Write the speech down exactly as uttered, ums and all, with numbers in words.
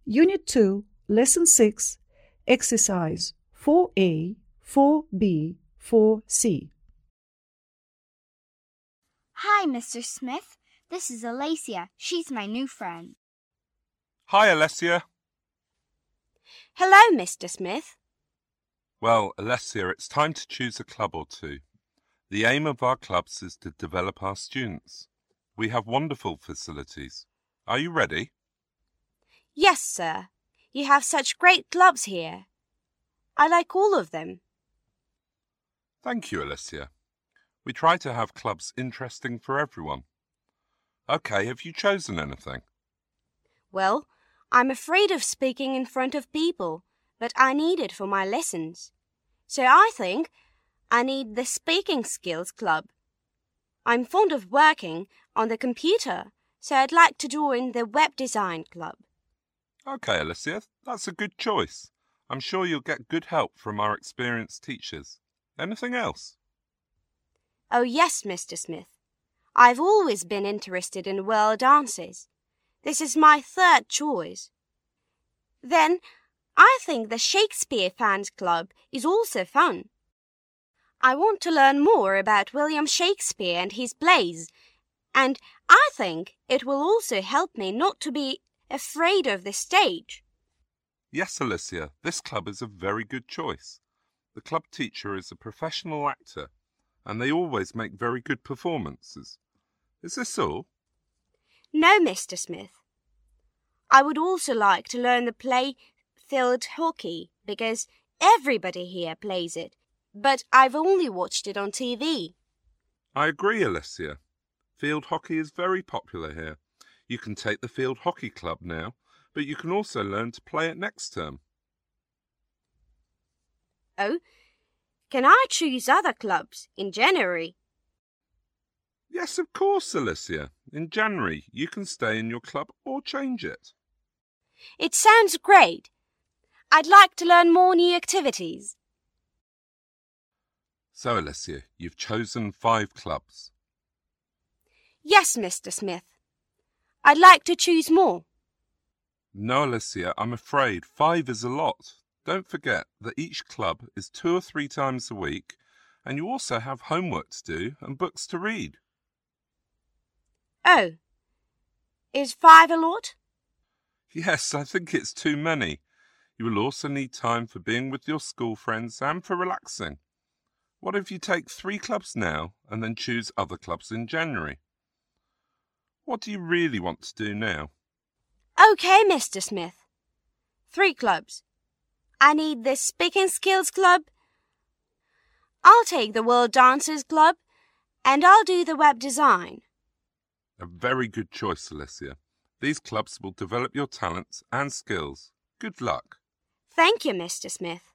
Unit two, Lesson six, Exercise four A, four B, four C. Hi, Mister Smith. This is Alicia. She's my new friend. Hi, Alessia. Hello, Mister Smith. Well, Alessia, it's time to choose a club or two. The aim of our clubs is to develop our students. We have wonderful facilities. Are you ready? Yes, sir. You have such great clubs here. I like all of them. Thank you, Alessia. We try to have clubs interesting for everyone. OK, have you chosen anything? Well, I'm afraid of speaking in front of people, but I need it for my lessons. So I think I need the Speaking Skills Club. I'm fond of working on the computer, so I'd like to join the Web Design Club. OK, Alessia, that's a good choice. I'm sure you'll get good help from our experienced teachers. Anything else? Oh, yes, Mister Smith. I've always been interested in world dances. This is my third choice. Then, I think the Shakespeare Fans Club is also fun. I want to learn more about William Shakespeare and his plays, and I think it will also help me not to be afraid of the stage. Yes, Alicia, this club is a very good choice. The club teacher is a professional actor, and they always make very good performances. Is this all? No, Mister Smith. I would also like to learn the play Field Hockey, because everybody here plays it, but I've only watched it on T V. I agree, Alicia. Field hockey is very popular here. You can take the Field Hockey Club now, but you can also learn to play it next term. Oh, can I choose other clubs in January? Yes, of course, Alicia. In January, you can stay in your club or change it. It sounds great. I'd like to learn more new activities. So, Alicia, you've chosen five clubs. Yes, Mister Smith. I'd like to choose more. No, Alicia, I'm afraid five is a lot. Don't forget that each club is two or three times a week, and you also have homework to do and books to read. Oh, is five a lot? Yes, I think it's too many. You will also need time for being with your school friends and for relaxing. What if you take three clubs now and then choose other clubs in January? What do you really want to do now? OK, Mister Smith. Three clubs. I need the Speaking Skills Club. I'll take the World Dancers Club, and I'll do the Web Design. A very good choice, Alicia. These clubs will develop your talents and skills. Good luck. Thank you, Mister Smith.